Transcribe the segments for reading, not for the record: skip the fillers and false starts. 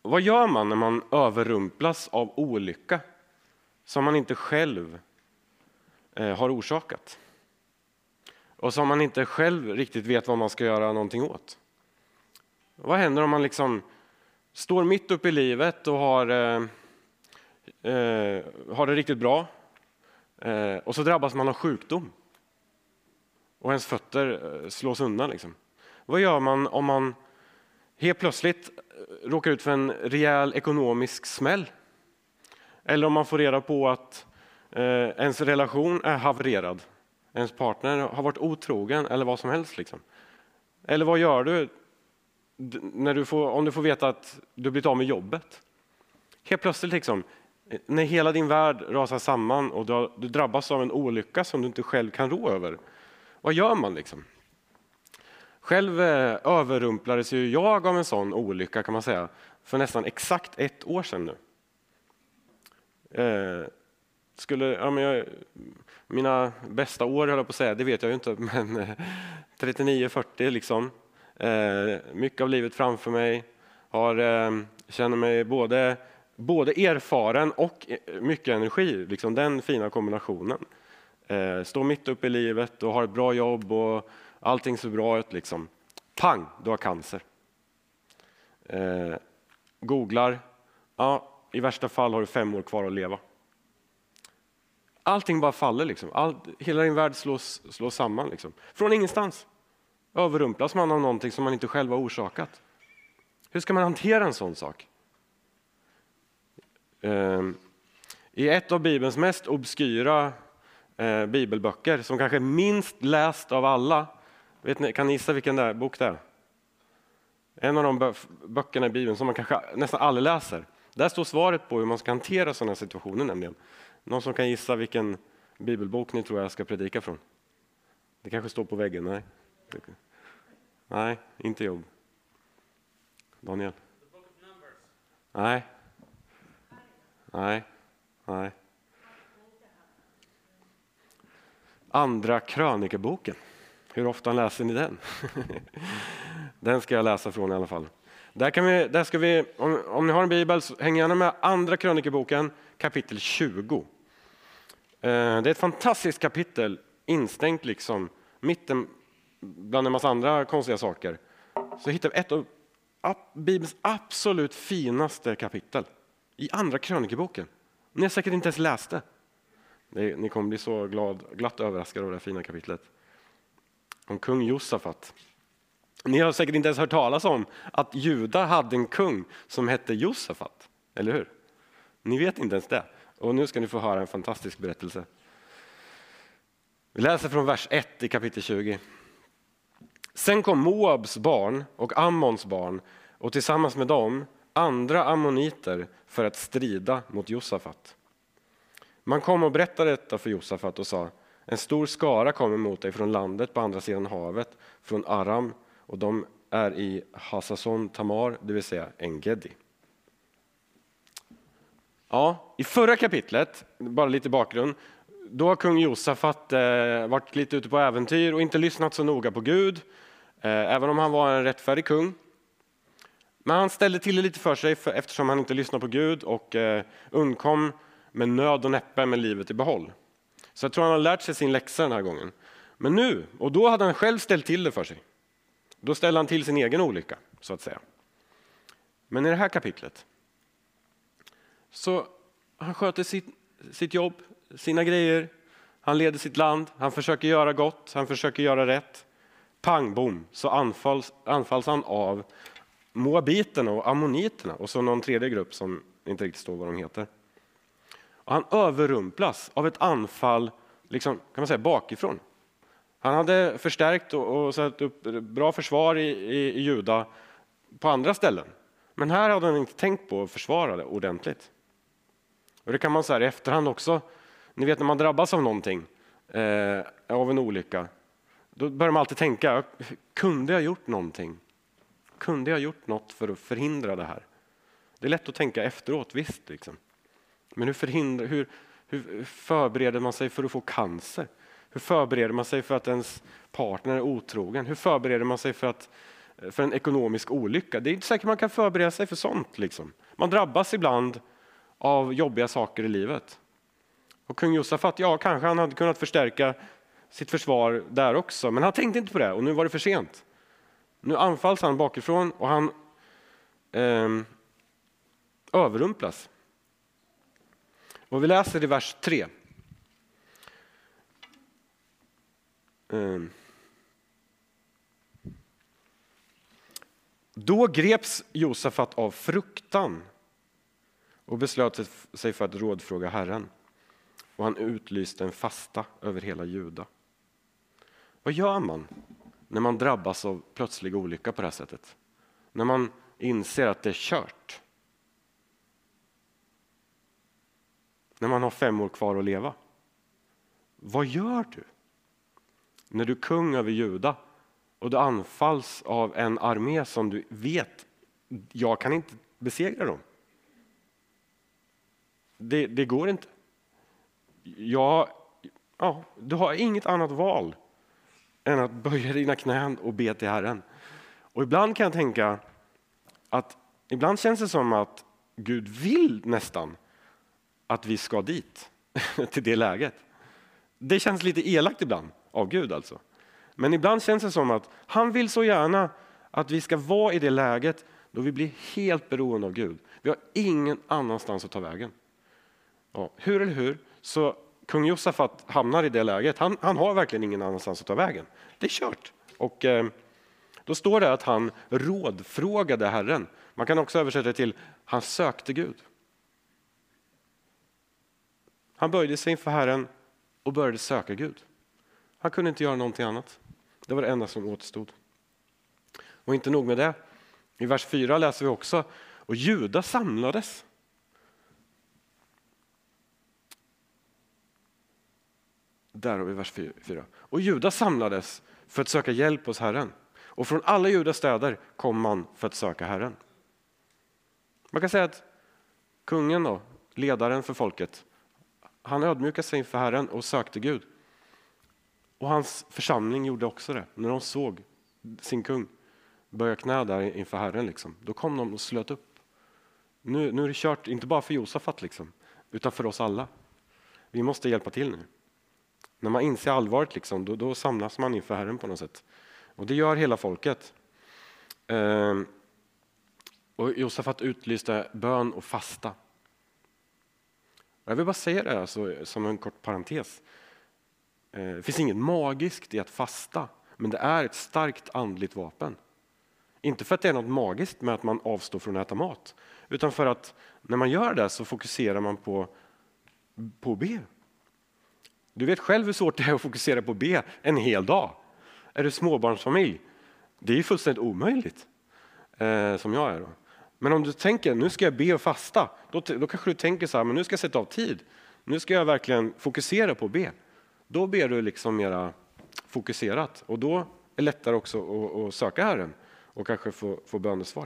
Vad gör man när man överrumplas av olycka som man inte själv har orsakat? Och som man inte själv riktigt vet vad man ska göra någonting åt. Vad händer om man liksom står mitt uppe i livet och har det riktigt bra och så drabbas man av sjukdom och ens fötter slås undan liksom. Vad gör man om man helt plötsligt råkar ut för en rejäl ekonomisk smäll? Eller om man får reda på att ens relation är havererad. Ens partner har varit otrogen eller vad som helst liksom. Eller vad gör du när om du får veta att du blivit av med jobbet? Helt plötsligt liksom, när hela din värld rasar samman och du drabbas av en olycka som du inte själv kan rå över. Vad gör man liksom? Själv överrumplades ju jag av en sån olycka kan man säga för nästan exakt 1 år sedan nu. Mina bästa år höll jag på att säga, det vet jag ju inte, men 39-40 liksom. Mycket av livet framför mig. Känner mig både erfaren och mycket energi, liksom den fina kombinationen. Står mitt uppe i livet och har ett bra jobb och allting ser bra ut liksom. Pang, du har cancer. Googlar, ja, i värsta fall har du 5 år kvar att leva. Allting bara faller liksom. Hela din värld slås samman liksom. Från ingenstans överrumplas man av någonting som man inte själv har orsakat. Hur ska man hantera en sån sak? I ett av Bibelns mest obskyra bibelböcker som kanske är minst läst av alla. Kan ni gissa vilken bok det är? En av de böckerna i Bibeln som man kanske nästan aldrig läser. Där står svaret på hur man ska hantera sådana situationer nämligen. Någon som kan gissa vilken bibelbok ni tror jag ska predika från? Det kanske står på väggen, nej. Nej, inte Jobb. Daniel? Nej. Andra krönikeboken. Hur ofta läser ni den? Den ska jag läsa från i alla fall. Där ska vi, om ni har en bibel så häng gärna med Andra krönikeboken kapitel 20. Det är ett fantastiskt kapitel instängt liksom mitten bland en massa andra konstiga saker. Så hittar vi ett av Bibelns absolut finaste kapitel i Andra krönikeboken. Ni har säkert inte ens läst det. Ni kommer bli så glatt överraskade av det fina kapitlet. Om kung Josafat. Ni har säkert inte ens hört talas om att Juda hade en kung som hette Josafat. Eller hur? Ni vet inte ens det. Och nu ska ni få höra en fantastisk berättelse. Vi läser från vers 1 i kapitel 20. Sen kom Moabs barn och Ammons barn och tillsammans med dem andra ammoniter för att strida mot Josafat. Man kom och berättade detta för Josafat och sa: en stor skara kommer mot dig från landet på andra sidan havet, från Aram, och de är i Hasason Tamar, det vill säga En-Gedi. Ja, i förra kapitlet, bara lite bakgrund, då har kung Josafat varit lite ute på äventyr och inte lyssnat så noga på Gud, även om han var en rättfärdig kung. Men han ställde till det lite för sig eftersom han inte lyssnade på Gud och undkom med nöd och näppe med livet i behåll. Så jag tror han har lärt sig sin läxa den här gången. Men nu, och då hade han själv ställt till det för sig. Då ställde han till sin egen olycka, så att säga. Men i det här kapitlet så han sköter sitt jobb, sina grejer. Han leder sitt land, han försöker göra gott, han försöker göra rätt. Pang, bom, så anfalls han av Moabiterna och Ammoniterna och så någon tredje grupp som inte riktigt står vad de heter. Och han överrumplas av ett anfall liksom, kan man säga, bakifrån. Han hade förstärkt och satt upp bra försvar i Juda på andra ställen. Men här hade han inte tänkt på att försvara det ordentligt. Och det kan man säga i efterhand också. Ni vet när man drabbas av någonting, av en olycka. Då börjar man alltid tänka, kunde jag gjort någonting? Kunde jag gjort något för att förhindra det här? Det är lätt att tänka efteråt, visst. Liksom. Men hur förbereder man sig för att få cancer? Hur förbereder man sig för att ens partner är otrogen? Hur förbereder man sig för att för en ekonomisk olycka. Det är inte säkert man kan förbereda sig för sånt. Liksom. Man drabbas ibland av jobbiga saker i livet. Och kung Josafat, ja kanske han hade kunnat förstärka sitt försvar där också. Men han tänkte inte på det och nu var det för sent. Nu anfalls han bakifrån och han överrumplas. Och vi läser i vers 3. Då greps Josafat av fruktan och beslöt sig för att rådfråga Herren. Och han utlyste en fasta över hela Juda. Vad gör man när man drabbas av plötslig olycka på det här sättet? När man inser att det är kört. När man har 5 år kvar att leva. Vad gör du? När du är kung över Juda och du anfalls av en armé som du vet, jag kan inte besegra dem. Det går inte. Du har inget annat val än att böja dina knän och be till Herren. Och ibland kan jag tänka att ibland känns det som att Gud vill nästan att vi ska dit till det läget. Det känns lite elakt ibland av Gud alltså. Men ibland känns det som att han vill så gärna att vi ska vara i det läget då vi blir helt beroende av Gud. Vi har ingen annanstans att ta vägen. Ja, hur eller hur så kung Josafat hamnar i det läget. Han har verkligen ingen annanstans att ta vägen. Det är kört. Och då står det att han rådfrågade Herren. Man kan också översätta det till han sökte Gud. Han böjde sig inför Herren och började söka Gud. Han kunde inte göra någonting annat. Det var det enda som återstod. Och inte nog med det. I vers 4 läser vi också. Och Juda samlades. Där har vi vers 4. Och Juda samlades för att söka hjälp hos Herren. Och från alla Judas städer kom man för att söka Herren. Man kan säga att kungen då, ledaren för folket, han ödmjukade sig inför Herren och sökte Gud. Och hans församling gjorde också det. När de såg sin kung böja knä där inför Herren, liksom, då kom de och slöt upp. Nu är det kört, inte bara för Josafat, liksom, utan för oss alla. Vi måste hjälpa till nu. När man inser allvaret, liksom, då samlas man inför Herren på något sätt. Och det gör hela folket. Och Josafat utlyste bön och fasta. Jag vill bara säga det alltså, som en kort parentes. Det finns inget magiskt i att fasta, men det är ett starkt andligt vapen. Inte för att det är något magiskt med att man avstår från att äta mat, utan för att när man gör det så fokuserar man på att be. Du vet själv hur svårt det är att fokusera på att be en hel dag. Är du småbarnsfamilj? Det är ju fullständigt omöjligt, som jag är då. Men om du tänker, nu ska jag be och fasta, då kanske du tänker så här, men nu ska jag sätta av tid. Nu ska jag verkligen fokusera på att be. Då ber du liksom mera fokuserat och då är det lättare också att söka Herren och kanske få bönesvar.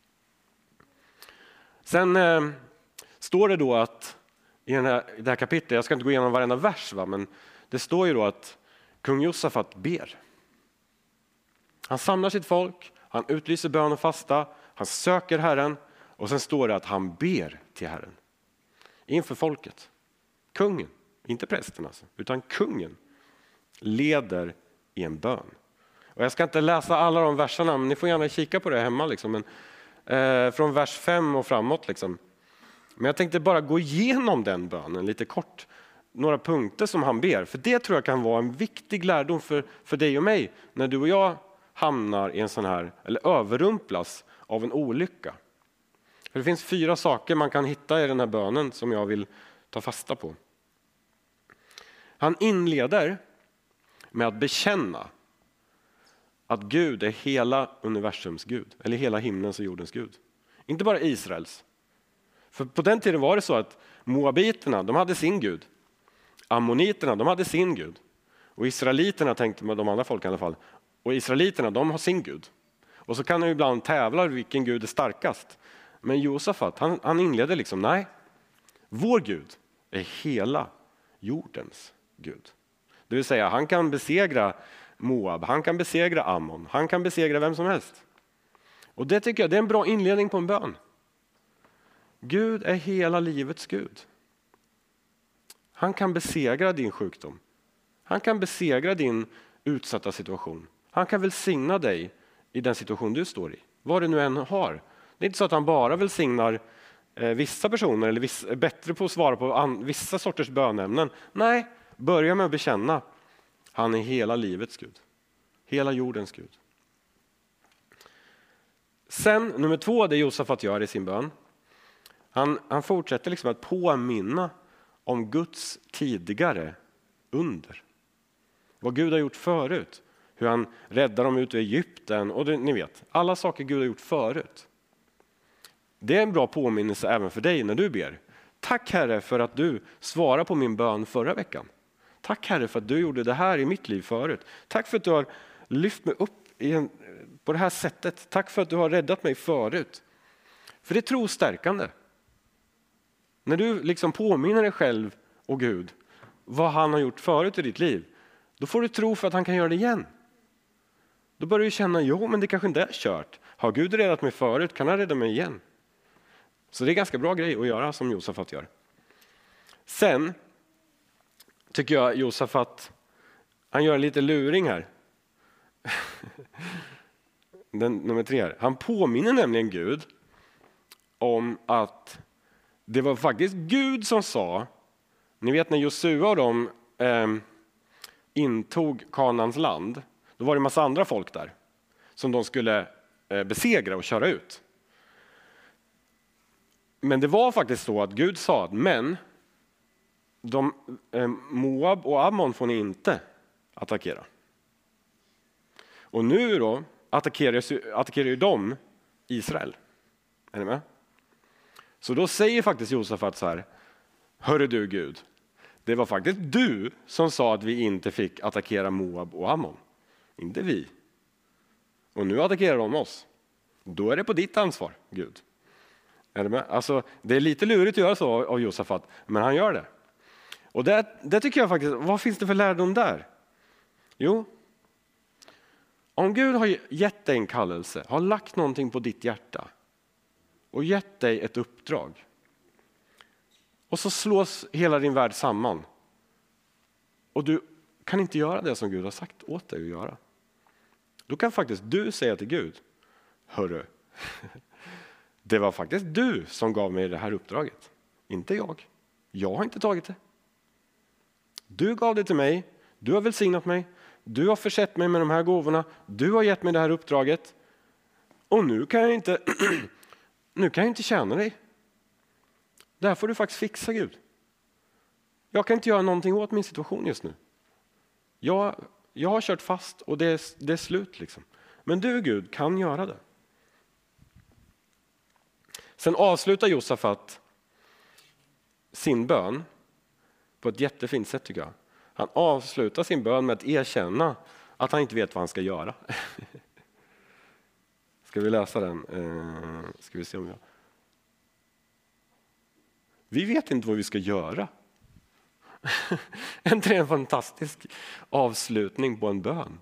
Sen står det då att i det här kapitlet, jag ska inte gå igenom varenda vers, men det står ju då att kung Josafat ber. Han samlar sitt folk, han utlyser bön och fasta, han söker Herren och sen står det att han ber till Herren. Inför folket. Kungen, inte prästen alltså, utan kungen leder i en bön. Och jag ska inte läsa alla de verserna, men ni får gärna kika på det hemma. Liksom. Men, från vers 5 och framåt. Liksom. Men jag tänkte bara gå igenom den bönen lite kort. Några punkter som han ber. För det tror jag kan vara en viktig lärdom för dig och mig. När du och jag hamnar i en sån här, eller överrumplas av en olycka. För det finns 4 saker man kan hitta i den här bönen som jag vill ta fasta på. Han inleder med att bekänna att Gud är hela universums Gud. Eller hela himlens och jordens Gud. Inte bara Israels. För på den tiden var det så att Moabiterna, de hade sin Gud. Ammoniterna, de hade sin Gud. Och israeliterna, tänkte man, de andra folk i alla fall. Och israeliterna, de har sin Gud. Och så kan de ibland tävla vilken Gud är starkast. Men Josafat, han inleder liksom, nej. Vår Gud är hela jordens Gud. Det vill säga, han kan besegra Moab, han kan besegra Ammon, han kan besegra vem som helst. Och det tycker jag det är en bra inledning på en bön. Gud är hela livets Gud. Han kan besegra din sjukdom. Han kan besegra din utsatta situation. Han kan välsigna dig i den situation du står i. Vad du nu än har. Det är inte så att han bara välsignar vissa personer eller är bättre på att svara på vissa sorters bönämnen. Nej, börja med att bekänna. Han är hela livets Gud. Hela jordens Gud. Sen, nummer 2, det Josafat gör i sin bön. Han fortsätter liksom att påminna om Guds tidigare under. Vad Gud har gjort förut. Hur han räddar dem ut ur Egypten. Och ni vet, alla saker Gud har gjort förut. Det är en bra påminnelse även för dig när du ber. Tack Herre för att du svarade på min bön förra veckan. Tack Herre för att du gjorde det här i mitt liv förut. Tack för att du har lyft mig upp på det här sättet. Tack för att du har räddat mig förut. För det är trostärkande. När du liksom påminner dig själv och Gud vad han har gjort förut i ditt liv. Då får du tro för att han kan göra det igen. Då börjar du känna, jo men det kanske inte är kört. Har Gud räddat mig förut kan han rädda mig igen. Så det är ganska bra grej att göra som Josafat gör. Sen tycker jag Josafat, han gör lite luring här. Nummer 3 här. Han påminner nämligen Gud om att det var faktiskt Gud som sa, ni vet när Josua och de intog Kanans land, då var det en massa andra folk där som de skulle besegra och köra ut. Men det var faktiskt så att Gud sa att Moab och Ammon får ni inte attackera. Och nu då attackerar ju de Israel. Är ni med? Så då säger faktiskt Josafat så här: hörru du Gud, det var faktiskt du som sa att vi inte fick attackera Moab och Ammon. Inte vi. Och nu attackerar de oss. Då är det på ditt ansvar, Gud. Är det med? Alltså, det är lite lurigt att göra så av Josafat, men han gör det. Och det tycker jag faktiskt, vad finns det för lärdom där? Jo, om Gud har gett dig en kallelse, har lagt någonting på ditt hjärta och gett dig ett uppdrag. Och så slås hela din värld samman. Och du kan inte göra det som Gud har sagt åt dig att göra. Då kan faktiskt du säga till Gud: hörru, det var faktiskt du som gav mig det här uppdraget. Inte jag. Jag har inte tagit det. Du gav det till mig. Du har välsignat mig. Du har försett mig med de här gåvorna. Du har gett mig det här uppdraget. Och nu kan jag inte tjäna dig. Det här får du faktiskt fixa, Gud. Jag kan inte göra någonting åt min situation just nu. Jag har kört fast och det är slut liksom. Men du Gud kan göra det. Sen avslutar Josafat sin bön på ett jättefint sätt tycker jag. Han avslutar sin bön med att erkänna att han inte vet vad han ska göra. Ska vi läsa den? Ska vi se om jag... Vi vet inte vad vi ska göra. Inte en fantastisk avslutning på en bön.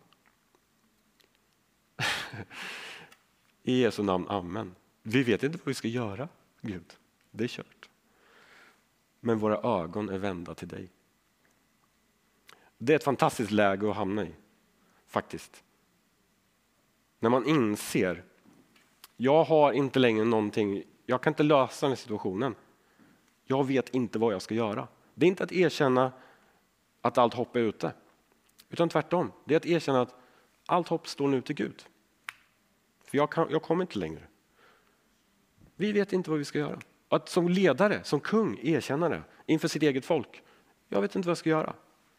I Jesu namn, amen. Vi vet inte vad vi ska göra, Gud. Det är kört. Men våra ögon är vända till dig. Det är ett fantastiskt läge att hamna i. Faktiskt. När man inser, jag har inte längre någonting, jag kan inte lösa den här situationen. Jag vet inte vad jag ska göra. Det är inte att erkänna att allt hopp är ute. Utan tvärtom. Det är att erkänna att allt hopp står nu till Gud. För jag kommer inte längre. Vi vet inte vad vi ska göra. Att som ledare, som kung, erkänna det inför sitt eget folk. Jag vet inte vad jag ska göra.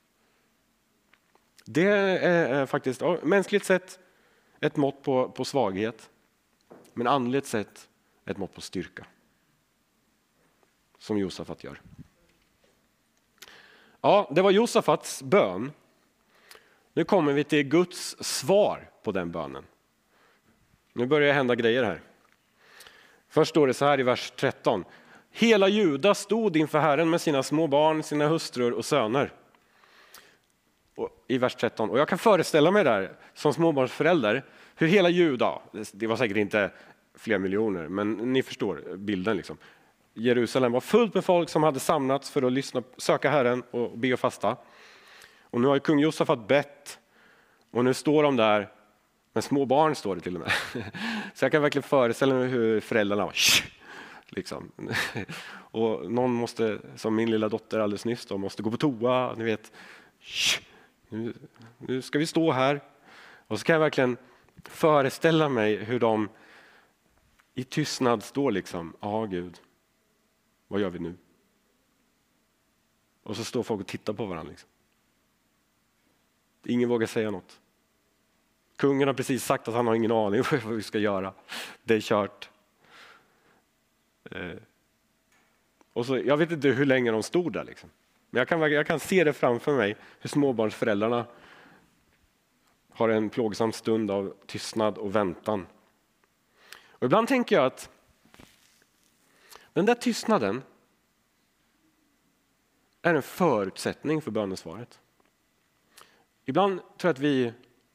Det är faktiskt mänskligt sett ett mått på svaghet. Men andligt sett ett mått på styrka. Som Josafat gör. Ja, det var Josafats bön. Nu kommer vi till Guds svar på den bönen. Nu börjar det hända grejer här. Först står det så här i vers 13. Hela Juda stod inför Herren med sina små barn, sina hustrur och söner. Och i vers 13. Och jag kan föreställa mig där som småbarnsförälder Hur hela Juda, det var säkert inte flera miljoner, men ni förstår bilden liksom. Jerusalem var fullt med folk som hade samlats för att lyssna, söka Herren och be och fasta. Och nu har kung Josafat bett och nu står de där med små barn, står det till och med. Så jag kan verkligen föreställa mig hur föräldrarna var. Liksom. Och någon måste, som min lilla dotter alldeles nyss, då, måste gå på toa. Ni vet, nu ska vi stå här. Och så kan jag verkligen föreställa mig hur de i tystnad står liksom. Ja, Gud, vad gör vi nu? Och så står folk och tittar på varandra. Liksom. Ingen vågar säga något. Kungen har precis sagt att han har ingen aning om vad vi ska göra. Det är kört. Och så, jag vet inte hur länge de stod där. Liksom. Men jag kan se det framför mig. Hur småbarnsföräldrarna har en plågsam stund av tystnad och väntan. Och ibland tänker jag att den där tystnaden är en förutsättning för bönesvaret. Ibland tror jag att vi,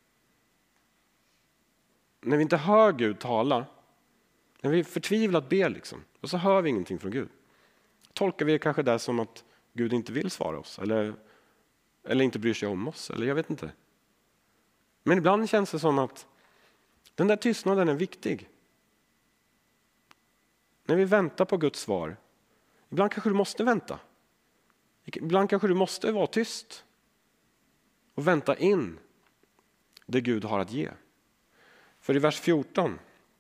när vi inte hör Gud tala, när vi förtvivlat ber liksom, och så hör vi ingenting från Gud, tolkar vi det kanske där som att Gud inte vill svara oss eller inte bryr sig om oss, eller jag vet inte. Men ibland känns det som att den där tystnaden är viktig. När vi väntar på Guds svar, ibland kanske du måste vänta. Ibland kanske du måste vara tyst och vänta in det Gud har att ge. För i vers 14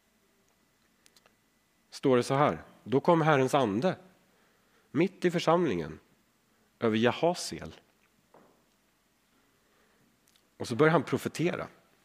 står det så här: då kom Herrens ande mitt i församlingen över Jahasiel. Och så börjar han profetera.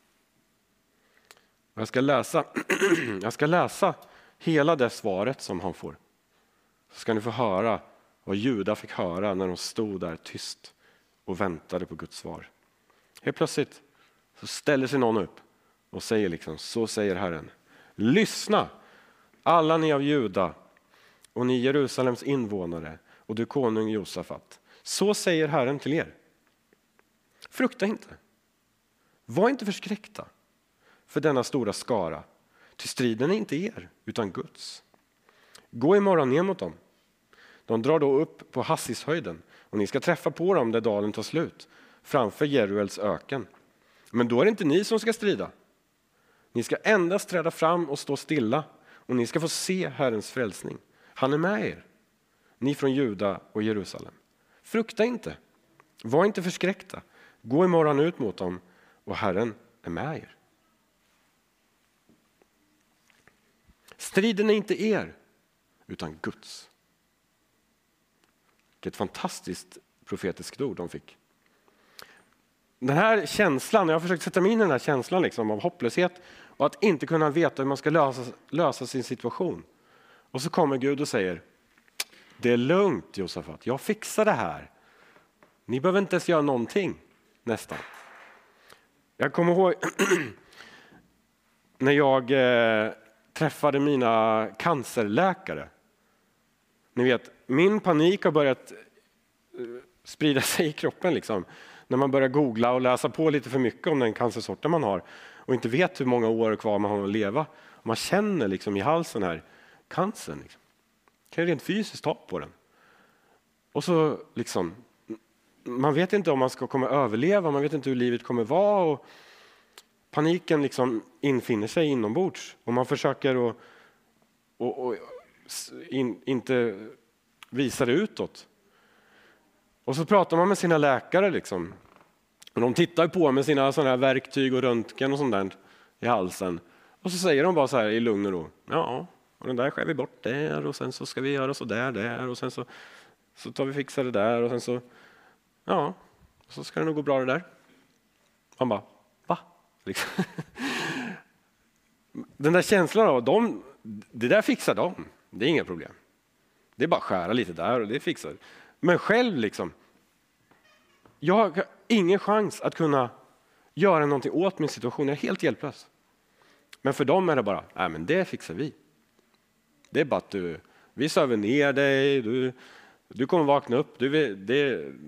Jag ska läsa hela det svaret som han får. Så ska ni få höra vad Juda fick höra när de stod där tyst och väntade på Guds svar. Helt plötsligt så ställer sig någon upp och säger liksom, så säger Herren: lyssna, alla ni av Juda och ni Jerusalems invånare och du konung Josafat. Så säger Herren till er: frukta inte. Var inte förskräckta för denna stora skara, till striden är inte er utan Guds. Gå imorgon ner mot dem. De drar då upp på Hassishöjden och ni ska träffa på dem där dalen tar slut, framför Jeruels öken. Men då är det inte ni som ska strida. Ni ska endast träda fram och stå stilla och ni ska få se Herrens frälsning. Han är med er, ni från Juda och Jerusalem. Frukta inte, var inte förskräckta. Gå imorgon ut mot dem och Herren är med er. Striden är inte er utan Guds. Vilket fantastiskt profetiskt ord de fick. Den här känslan, jag har försökt sätta mig in i den här känslan liksom, av hopplöshet och att inte kunna veta hur man ska lösa sin situation. Och så kommer Gud och säger: det är lugnt Josafat, jag fixar det här. Ni behöver inte ens göra någonting, nästan. Jag kommer ihåg när jag träffade mina cancerläkare. Ni vet, min panik har börjat sprida sig i kroppen liksom. När man börjar googla och läsa på lite för mycket om den cancersorten man har och inte vet hur många år kvar man har att leva. Och man känner liksom i halsen här, cancern. Liksom. Kan ju rent fysiskt ta på den. Och så liksom, man vet inte om man ska komma överleva, man vet inte hur livet kommer vara och paniken liksom infinner sig inombords och man försöker att inte visa det utåt. Och så pratar man med sina läkare liksom. Och de tittar på med sina sådana här verktyg och röntgen och sånt där i halsen. Och så säger de bara så här i lugn och ro: ja, och den där skär vi bort där och sen så ska vi göra så där och sen så tar vi fixa det där och sen så, ja, så ska det nog gå bra det där. Man bara, va? Liksom. Den där känslan av det där fixar de. Det är inga problem. Det är bara skära lite där och det fixar. Men själv liksom, jag har ingen chans att kunna göra någonting åt min situation. Jag är helt hjälplös. Men för dem är det bara, nej men det fixar vi. Det är bara att vi söver ner dig, du kommer vakna upp. Det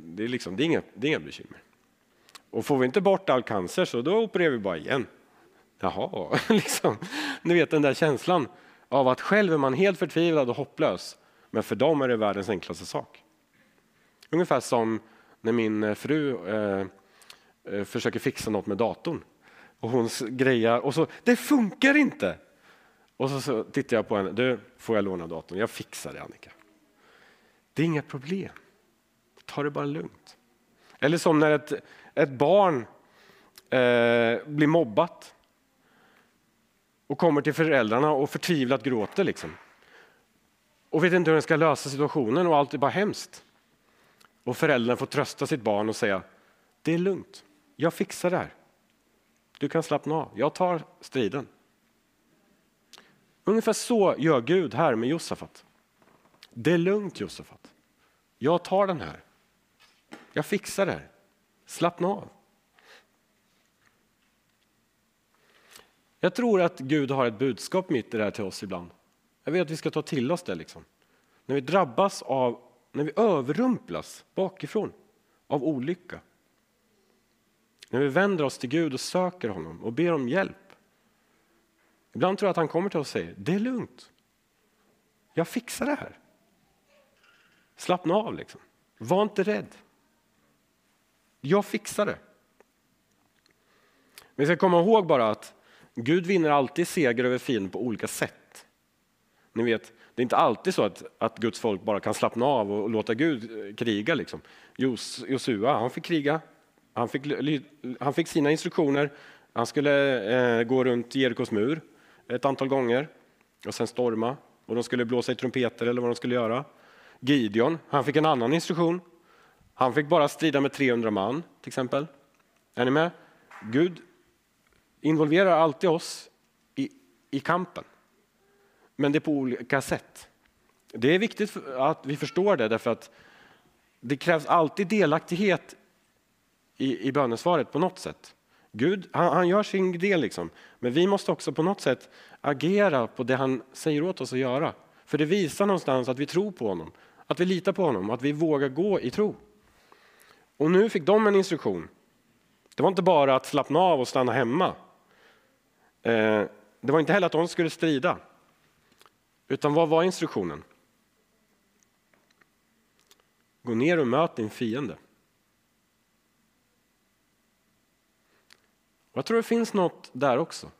är inga bekymmer. Och får vi inte bort all cancer så då opererar vi bara igen. Jaha, liksom. Ni vet den där känslan av att själv är man helt förtvivlad och hopplös. Men för dem är det världens enklaste sak. Ungefär som när min fru försöker fixa något med datorn. Och hon grejar och så, det funkar inte. Och så tittar jag på henne, du, får jag låna datorn? Jag fixar det, Annika. Det är inga problem. Ta det bara lugnt. Eller som när ett barn blir mobbat. Och kommer till föräldrarna och förtvivlat gråter liksom. Och vet inte hur den ska lösa situationen och allt är bara hemskt. Och föräldrarna får trösta sitt barn och säga, det är lugnt, jag fixar det här. Du kan slappna av, jag tar striden. Ungefär så gör Gud här med Josafat. Det är lugnt, Josafat. Jag tar den här. Jag fixar det här. Slappna av. Jag tror att Gud har ett budskap mitt i det här till oss ibland. Jag vet att vi ska ta till oss det liksom. När vi drabbas av, när vi överrumplas bakifrån av olycka. När vi vänder oss till Gud och söker honom och ber om hjälp. Ibland tror jag att han kommer till oss och säger, det är lugnt. Jag fixar det här. Slappna av liksom. Var inte rädd. Jag fixar det. Vi ska komma ihåg bara att Gud vinner alltid seger över fienden på olika sätt. Ni vet, det är inte alltid så att Guds folk bara kan slappna av och låta Gud kriga. Liksom. Josua, han fick kriga. Han fick sina instruktioner. Han skulle gå runt Jerikos mur ett antal gånger och sen storma. Och de skulle blåsa i trumpeter eller vad de skulle göra. Gideon, han fick en annan instruktion. Han fick bara strida med 300 man till exempel. Är ni med? Gud involverar alltid oss i kampen. Men det är på olika sätt. Det är viktigt att vi förstår det därför att det krävs alltid delaktighet i bönesvaret på något sätt. Gud, han gör sin del liksom. Men vi måste också på något sätt agera på det han säger åt oss att göra. För det visar någonstans att vi tror på honom. Att vi litar på honom. Att vi vågar gå i tro. Och nu fick de en instruktion. Det var inte bara att slappna av och stanna hemma. Det var inte heller att de skulle strida. Utan vad var instruktionen? Gå ner och möt din fiende. Jag tror det finns något där också.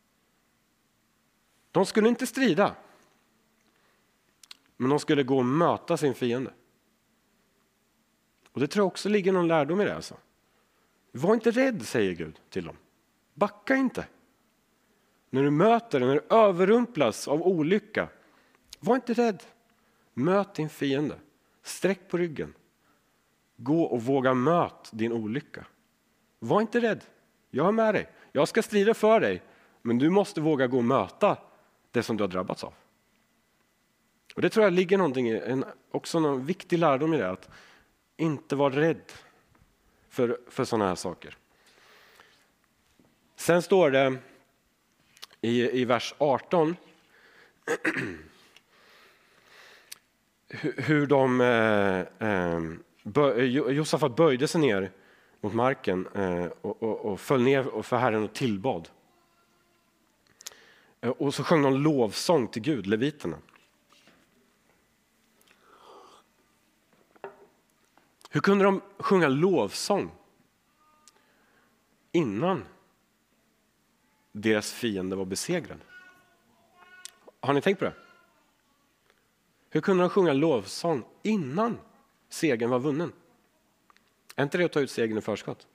De skulle inte strida. Men de skulle gå och möta sin fiende. Och det tror jag också ligger någon lärdom i det. Alltså. Var inte rädd, säger Gud till dem. Backa inte. När du möter, när du överrumplas av olycka. Var inte rädd. Möt din fiende. Sträck på ryggen. Gå och våga möta din olycka. Var inte rädd. Jag är med dig. Jag ska strida för dig. Men du måste våga gå och möta det som du har drabbats av. Och det tror jag ligger någonting också någon viktig lärdom i det. Att inte vara rädd för sådana här saker. Sen står det i vers 18 hur Josafat böjde sig ner mot marken och föll ner för Herren och tillbad. Och så sjöng de lovsång till Gud, leviterna. Hur kunde de sjunga lovsång innan deras fiende var besegrad? Har ni tänkt på det? Hur kunde de sjunga lovsång innan segern var vunnen? Är inte det att ta ut segern i förskott?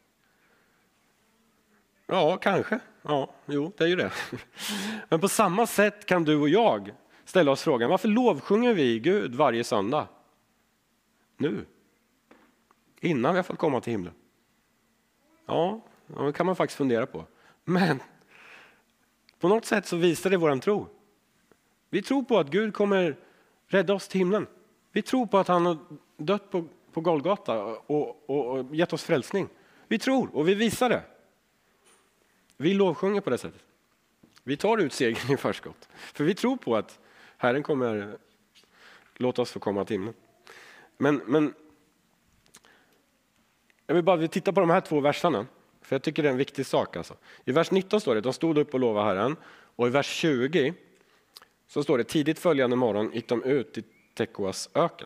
Ja, kanske. Ja, jo, det är ju det. Men på samma sätt kan du och jag ställa oss frågan, varför lovsjunger vi Gud varje söndag? Nu. Innan vi har fått komma till himlen. Ja, det kan man faktiskt fundera på. Men på något sätt så visar det våran tro. Vi tror på att Gud kommer rädda oss till himlen. Vi tror på att han har dött på Golgata och gett oss frälsning. Vi tror och vi visar det. Vi lovsjunger på det sättet. Vi tar ut segern i förskott. För vi tror på att Herren kommer låta oss få komma till himlen. Men jag vill bara titta på de här två verserna. för jag tycker det är en viktig sak. Alltså. I vers 19 står det, de stod upp och lovade Herren. Och i vers 20 så står det, tidigt följande morgon gick de ut i Tekoas öken.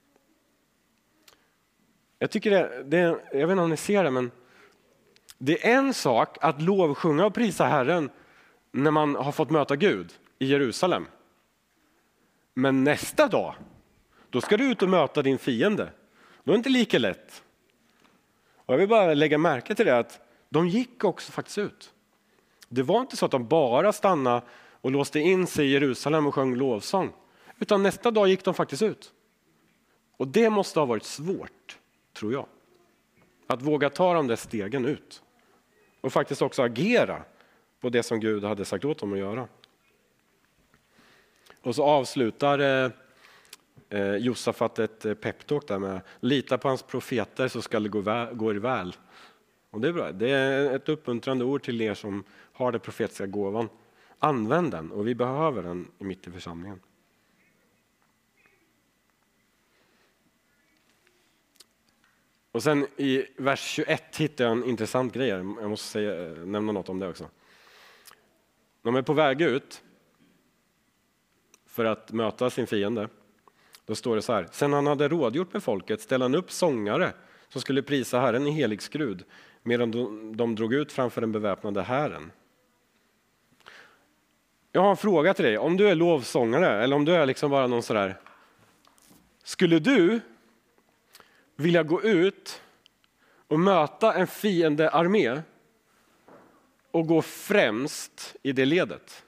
Jag tycker jag vet inte om ni ser det, men det är en sak att lovsjunga och prisa Herren när man har fått möta Gud i Jerusalem. Men nästa dag, då ska du ut och möta din fiende. Då är det inte lika lätt. Och jag vill bara lägga märke till det att de gick också faktiskt ut. Det var inte så att de bara stannade och låste in sig i Jerusalem och sjöng lovsång. Utan nästa dag gick de faktiskt ut. Och det måste ha varit svårt, tror jag. Att våga ta de där stegen ut. Och faktiskt också agera på det som Gud hade sagt åt dem att göra. Och så avslutar Josafat ett peptalk där med lita på hans profeter så ska det gå er väl. Och det är bra. Det är ett uppmuntrande ord till er som har det profetiska gåvan. Använd den, och vi behöver den mitt i församlingen. Och sen i vers 21 hittar jag en intressant grej. Jag måste nämna något om det också. De är på väg ut för att möta sin fiende. Då står det så här. Sen han hade rådgjort med folket ställde han upp sångare som skulle prisa Herren i helig skrud medan de drog ut framför den beväpnade hären. Jag har en fråga till dig. Om du är lovsångare eller om du är liksom bara någon sådär. Skulle du vilja gå ut och möta en fiendearmé och gå främst i det ledet?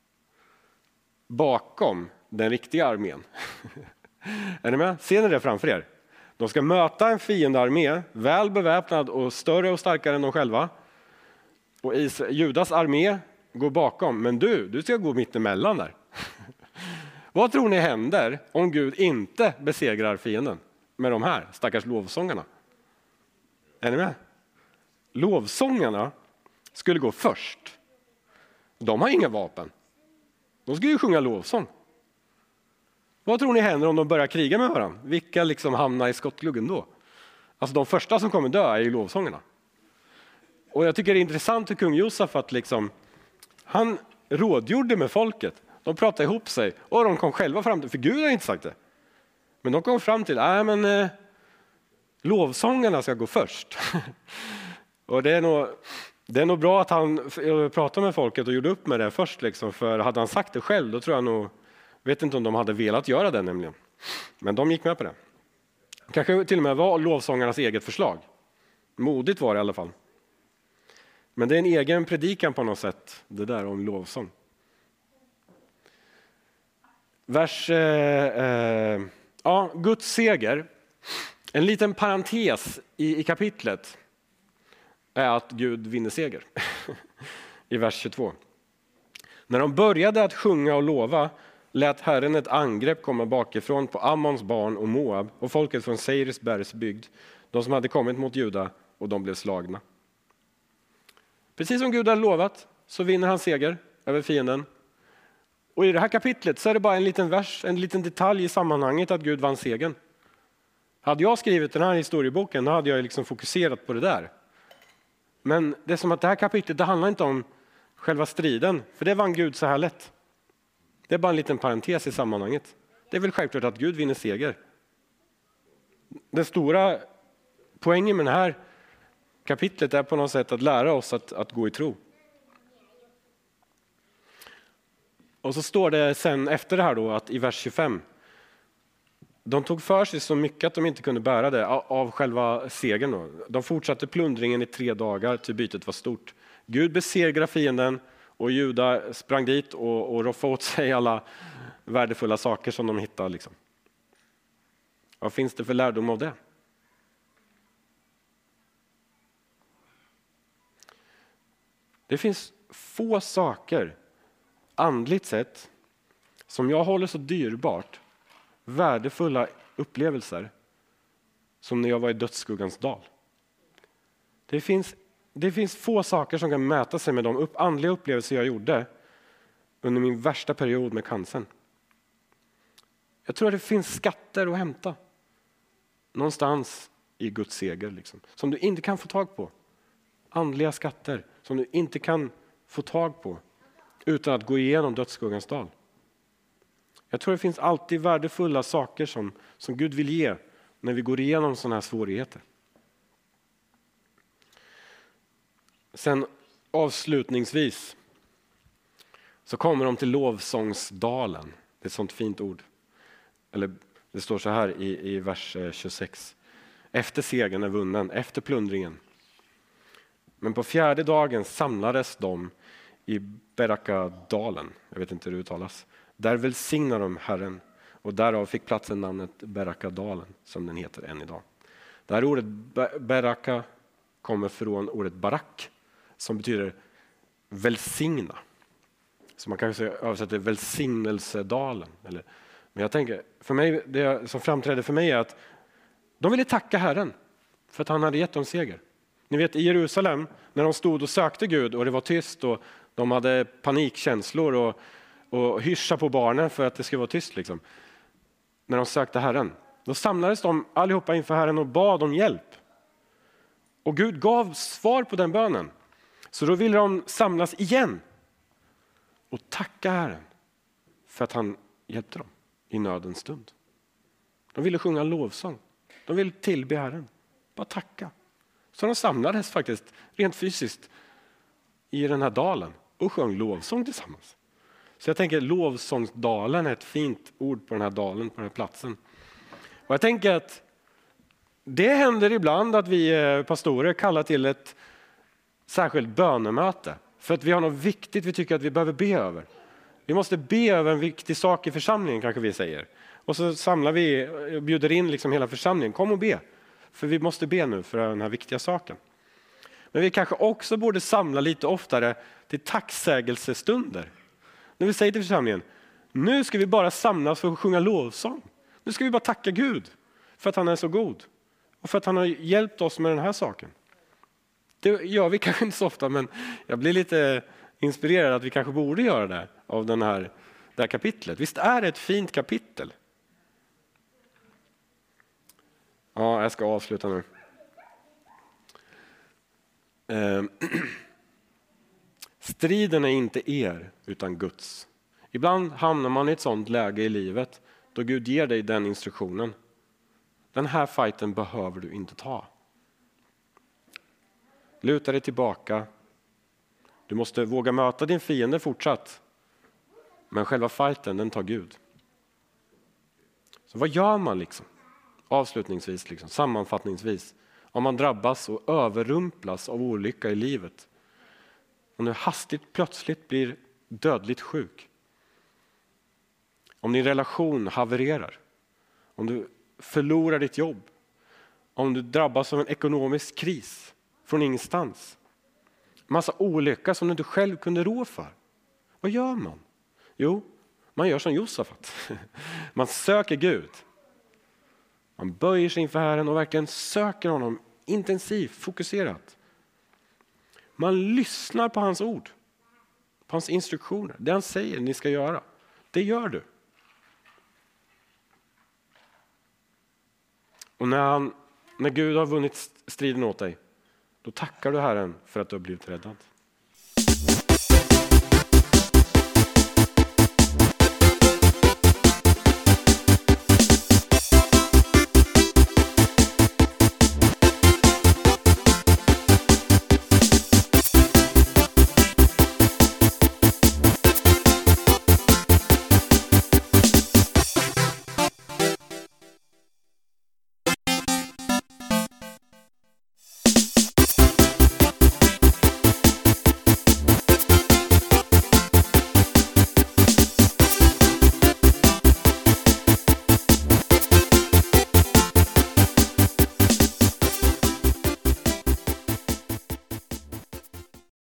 Bakom den riktiga armén. Är ni med? Ser ni det framför er? De ska möta en fiendearmé, väl beväpnad och större och starkare än de själva. Och Judas armé går bakom, men du ska gå mitt emellan där. Vad tror ni händer om Gud inte besegrar fienden med de här stackars lovsångarna? Är ni med? Lovsångarna skulle gå först. De har inga vapen. De ska ju sjunga lovsång. Vad tror ni händer om de börjar kriga med varandra? Vilka liksom hamnar i skottgluggen då? Alltså de första som kommer dö är ju lovsångarna. Och jag tycker det är intressant hur kung Josafat liksom, han rådgjorde med folket. De pratade ihop sig och de kom själva fram till, för Gud har inte sagt det. Men de kom fram till, lovsångarna ska gå först. Och det är nog bra att han pratade med folket och gjorde upp med det först. Liksom, för hade han sagt det själv, då tror jag nog, vet inte om de hade velat göra det nämligen. Men de gick med på det. Kanske till och med var lovsångarnas eget förslag. Modigt var det i alla fall. Men det är en egen predikan på något sätt, det där om lovsång. Guds seger. En liten parentes i kapitlet är att Gud vinner seger. I vers 22. När de började att sjunga och lova lät Herren ett angrepp komma bakifrån på Ammons barn och Moab och folket från Seirs bergsbygd, de som hade kommit mot Juda, och de blev slagna. Precis som Gud hade lovat så vinner han seger över fienden. Och i det här kapitlet så är det bara en liten vers, en liten detalj i sammanhanget att Gud vann segern. Hade jag skrivit den här historieboken, då hade jag liksom fokuserat på det där. Men det är som att det här kapitlet, det handlar inte om själva striden, för det vann Gud så här lätt. Det är bara en liten parentes i sammanhanget. Det är väl självklart att Gud vinner seger. Den stora poängen med det här kapitlet är på något sätt att lära oss att gå i tro. Och så står det sen efter det här då att i vers 25. De tog för sig så mycket att de inte kunde bära det av själva segern. Då. De fortsatte plundringen i 3 dagar till bytet var stort. Gud besegrade fienden och Juda sprang dit och roffade åt sig alla värdefulla saker som de hittade. Liksom. Vad finns det för lärdom av det? Det finns få saker andligt sett som jag håller så dyrbart, värdefulla upplevelser som när jag var i dödsskuggans dal. Det finns få saker som kan mäta sig med de andliga upplevelser jag gjorde under min värsta period med cancern. Jag tror att det finns skatter att hämta någonstans i Guds seger liksom, som du inte kan få tag på andliga skatter som du inte kan få tag på utan att gå igenom dödsskuggans dal. Jag tror det finns alltid värdefulla saker som Gud vill ge när vi går igenom sådana här svårigheter. Sen avslutningsvis så kommer de till lovsångsdalen. Det är ett sånt fint ord. Eller det står så här i vers 26. Efter segern är vunnen, efter plundringen. Men på 4:e dagen samlades de i Berakadalen. Jag vet inte hur det uttalas. Där välsignar de Herren. Och därav fick platsen namnet Berakadalen som den heter än idag. Det här ordet Beraka kommer från ordet barak som betyder välsigna. Så man kanske översätter välsignelsedalen. Men jag tänker, för mig, det som framträder för mig är att de ville tacka Herren för att han hade gett dem seger. Ni vet i Jerusalem när de stod och sökte Gud och det var tyst och de hade panikkänslor och hyscha på barnen för att det skulle vara tyst. Liksom. När de sökte Herren, då samlades de allihopa inför Herren och bad om hjälp. Och Gud gav svar på den bönen. Så då ville de samlas igen och tacka Herren för att han hjälpte dem i nödens stund. De ville sjunga lovsång. De ville tillbe Herren. Bara tacka. Så de samlades faktiskt rent fysiskt i den här dalen och sjöng lovsång tillsammans. Så jag tänker lovsångsdalen är ett fint ord på den här dalen, på den här platsen. Och jag tänker att det händer ibland att vi pastorer kallar till ett särskilt bönemöte. För att vi har något viktigt vi tycker att vi behöver be över. Vi måste be över en viktig sak i församlingen kanske vi säger. Och så samlar vi och bjuder in liksom hela församlingen. Kom och be. För vi måste be nu för den här viktiga saken. Men vi kanske också borde samla lite oftare till tacksägelsestunder. När vi säger till församlingen, nu ska vi bara samlas för att sjunga lovsång. Nu ska vi bara tacka Gud för att han är så god. Och för att han har hjälpt oss med den här saken. Det gör vi kanske inte så ofta, men jag blir lite inspirerad att vi kanske borde göra det av det här kapitlet. Visst är det ett fint kapitel? Ja, jag ska avsluta nu. Striden är inte er utan Guds. Ibland hamnar man i ett sånt läge i livet då Gud ger dig den instruktionen. Den här fighten behöver du inte ta. Luta dig tillbaka. Du måste våga möta din fiende fortsatt. Men själva fighten, den tar Gud. Så vad gör man liksom? Avslutningsvis, liksom, sammanfattningsvis. Om man drabbas och överrumplas av olycka i livet. Om du hastigt plötsligt blir dödligt sjuk. Om din relation havererar. Om du förlorar ditt jobb. Om du drabbas av en ekonomisk kris från ingenstans. Massa olycka som du inte själv kunde rå för. Vad gör man? Jo, man gör som Josafat. Man söker Gud. Man böjer sig inför Herren och verkligen söker honom intensivt, fokuserat. Man lyssnar på hans ord. På hans instruktioner. Det han säger ni ska göra. Det gör du. Och när Gud har vunnit striden åt dig, då tackar du Herren för att du har blivit räddad.